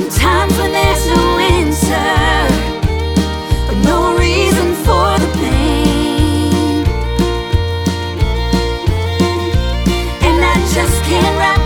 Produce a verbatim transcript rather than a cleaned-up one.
Sometimes when there's no answer, but no reason for the pain, and I just can't wrap